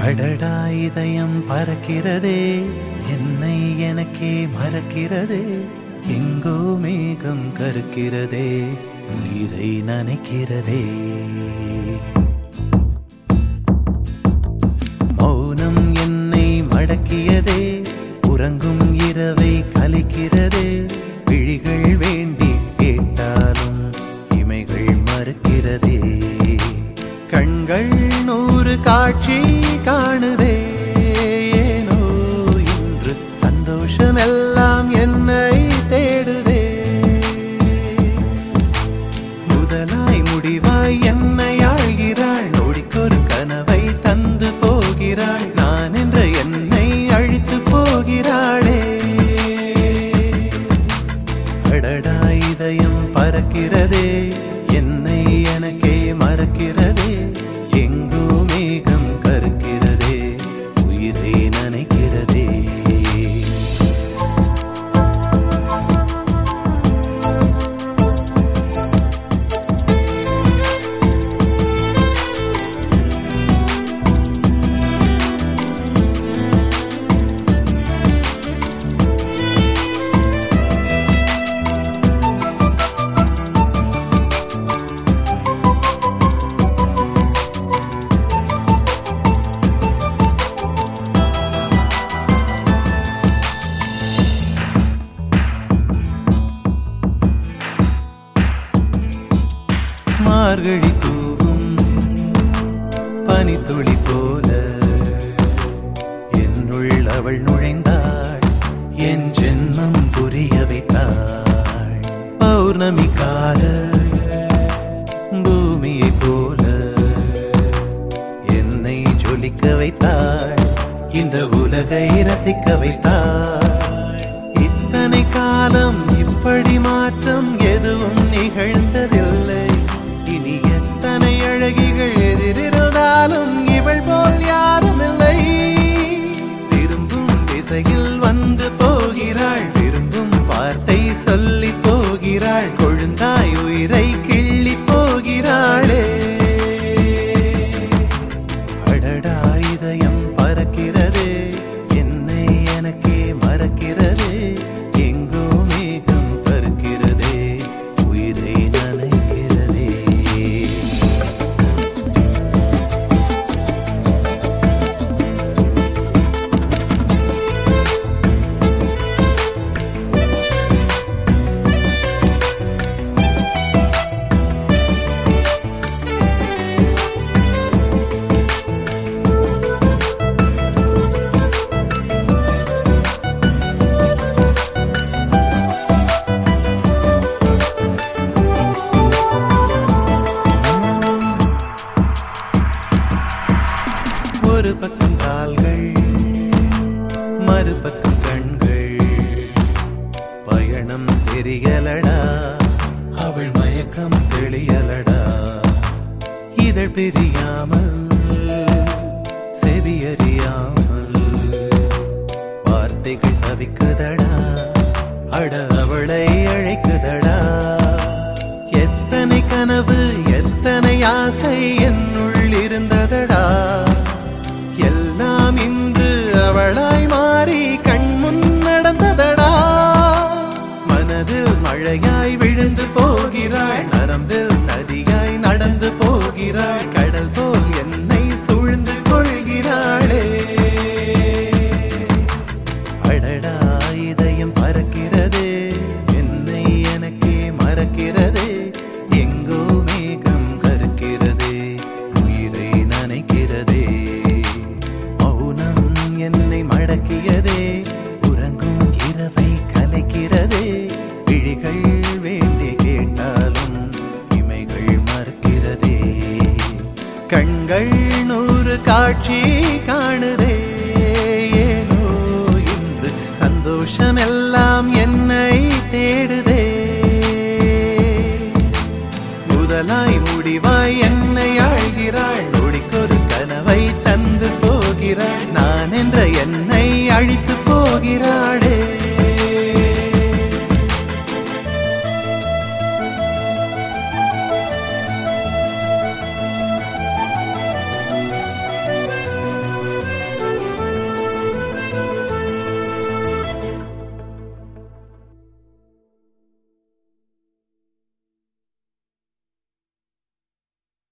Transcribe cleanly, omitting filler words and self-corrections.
அடடா இதயம் பறக்கிறதே, என்னை எனக்கே மறக்கிறதே, எங்கோ மேகம் கருக்கிறதே, உயிரை நனைக்கிறதே. மௌனம் என்னை மடக்கியதே, உறங்கும் இரவை கலைக்கிறதே, விழிகள் வேண்டி கேட்டாலும் இமைகள் மறுக்கிறதே. கண்கள் 100 காட்சி காணுதே, ஏனோ இன்று சந்தோஷமெல்லாம் என்னை தேடுதே. முதலாய் முடிவாய் என்னை ஆழ்கிறாள், நொடிக்கொரு கனவை தந்து போகிறாள், நான் என்ற என்னை அழித்து போகிறாளே. அடடா இதயம் பறக்கிறதே, என்னை எனக்கே மறக்கிறதே, எங்கோ மேகம் கருக்கிறதே, உயிரை நனைக்கிறதே. மார்கழி தூவும் பனித்துளி போல என்னுள் அவள் நுழைந்தாள், என் ஜென்மம் புரிய வைத்தாள். பௌர்ணமி கால பூமியை போல என்னை ஜொலிக்க வைத்தாள், இந்த உலகை ரசிக்க வைத்தாள். இத்தனை காலம் இப்படி மாற்றம் எதுவும் நிகழ்ந்ததில்லை, இனி எத்தனை அழகிகள் எதிரிருந்தாலும் இவள் போல் யாரும் இல்லை. விரும்பும் திசையில் வந்து போகிறாள், விரும்பும் வார்த்தை சொல்லி போகிறாள், கொழுந்தாய் உயிரை கிள்ளி போகிறாளே. அடடா இதயம் பறக்கிறதே, என்னை எனக்கே மறக்கிறதே, எங்கோ மேகம் கருக்கிறதே, உயிரை நனைக்கிறதே. ஒரு பக்கம் கால்கள், மறுபக்கம் கண்கள், பயணம் தெரியலடா, அவள் மயக்கம் தெளியலடா. இதழ் பிரியாமல் செவியறியாமல் வார்த்தைகள் தவிக்குதடா, அட அவளை அழைக்குதடா. எத்தனை கனவு எத்தனை ஆசை என்னுள் இருந்ததடா, எல்லாம் இன்று அவளாய் மாறி கண்முன் நடந்ததடா. மனதில் மழையாய் விழுந்து போகிறாள், நரம்பில் நதியாய் நடந்து போகிறாள், கடல் போல் என்னை சூழ்ந்து கொள்கிறாளே. அடடா இதயம் பறக்கிறதே, என்னை எனக்கே மறக்கிறதே, எங்கோ மேகம் கருக்கிறதே, உயிரை நனைக்கிறதே. மௌனம் என்னை மடக்கியதே, உறங்கும் இரவை கலைக்கிறதே, விழிகள் வேண்டி கேட்டாலும் இமைகள் மறுக்கிறதே. கண்கள் 100 காட்சி காணுதே, ஏனோ இன்று சந்தோஷமெல்லாம் என்னை தேடுதே. முதலாய் முடிவாய் என்னை ஆழ்கிறாள், நொடிக்கொரு கனவை தந்து போகிறாள், நான்